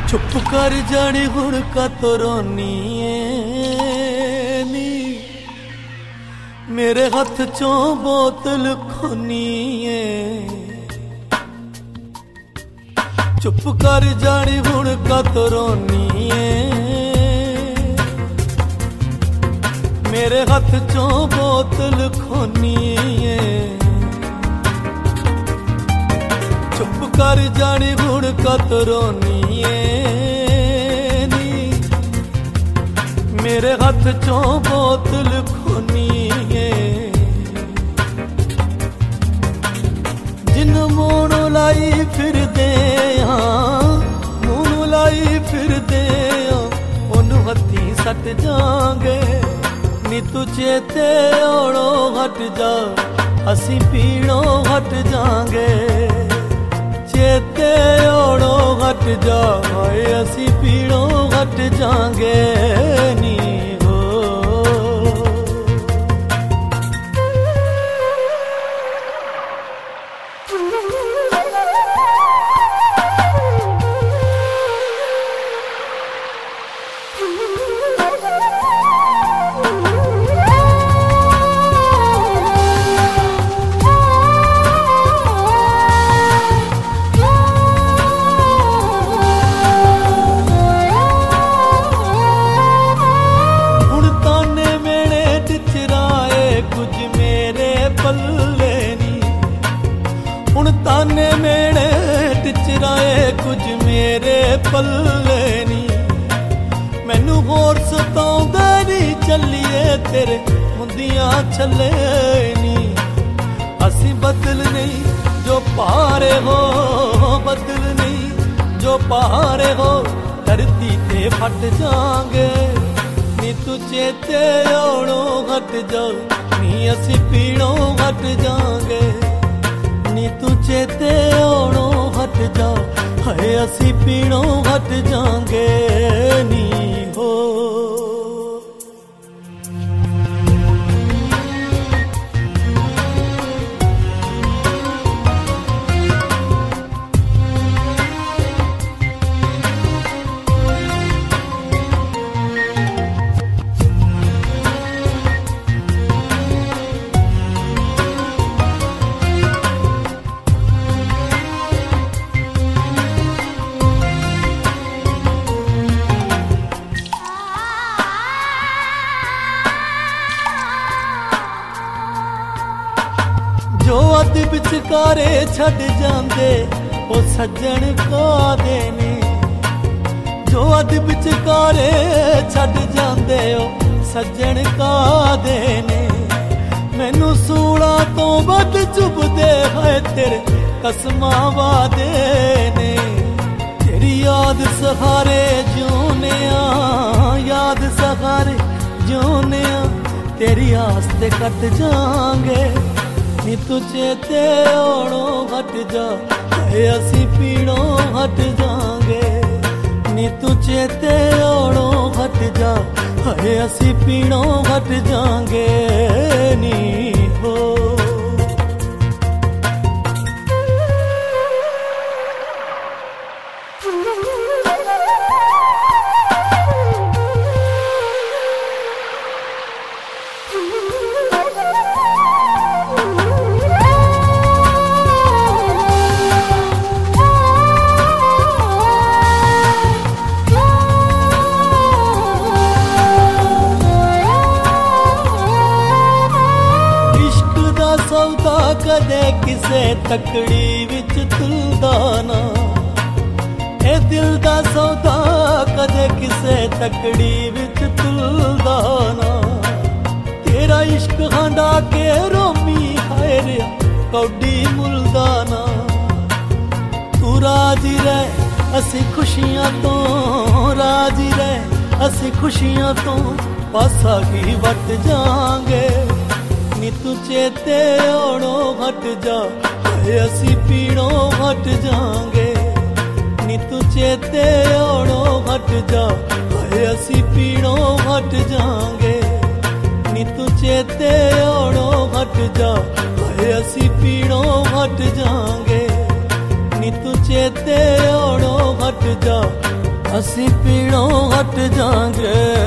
चुप कर जानी हुण का तो रोनी नी मेरे हाथ चों बोतल खोनी चुप कर जानी हुण का तो रोनी मेरे हाथ चों बोतल खोनी चुप कर जानी हुण का तो रोनी मेरे हाथ चों बोतल खोनी जिन मून लाई फिर दे मून लाई फिर दे ओनू हथी सट जांगे नी तू चेते ओड़ो हट जा असी पीड़ो हट जांगे चेते ओड़ो हट जा असी पीड़ो हट जांगे नी हो हुण ताने मेरे टिचराए कुछ मेरे पल्ले नी मैनू होर सताउंदे नी चलिए तेरे मुंदियां छले नी असी बदल नहीं जो पारे हो बदल नहीं जो पारे हो धरती ते फट जांगे नी तू चेते ओड़ो हट जा नी असी पीड़ों हट जांगे नी तू चेते ओड़ो हट जा हाय असी पीड़ों हट जांगे नी हो जो अद विचकारे छड़ जांदे ओ सज्जन कादे ने जो अद विचकारे छड़ जांदे ओ सज्जन कादे ने मैनू सूला तो वध चुभदे है तेरे कसमां वादे ने तेरी याद सहारे जिउने याद सहारे जिउने तेरी आस ते कट जांगे नी तू चेते ओड़ो हट जा असी पीड़ों हट जांगे नी तू चेते ओड़ो हट जा असी पीड़ों हट जांगे नी हो सौदा कदे किसे तकड़ी विच तुलदा ना ए दिल दा सौदा कदे किसे तकड़ी विच तुलदा ना तेरा इश्क हांडा के रोमी हाय रे कौडी मुलदा ना तू राजी रह असी खुशियां तो राजी रह असी खुशियां तो पासा की वट जांगे नी तू चेते ओड़ो हट जा असी पीड़ों हट जांगे नी तू चेते ओड़ो हट जा असी पीड़ों हट जांगे नी तू चेते ओड़ो हट जा असी पीड़ों हट जांगे नी तू चेते ओड़ो हट जा ਅਸੀਂ ਪੀਣੋਂ ਹਟ ਜਾਾਂਗੇ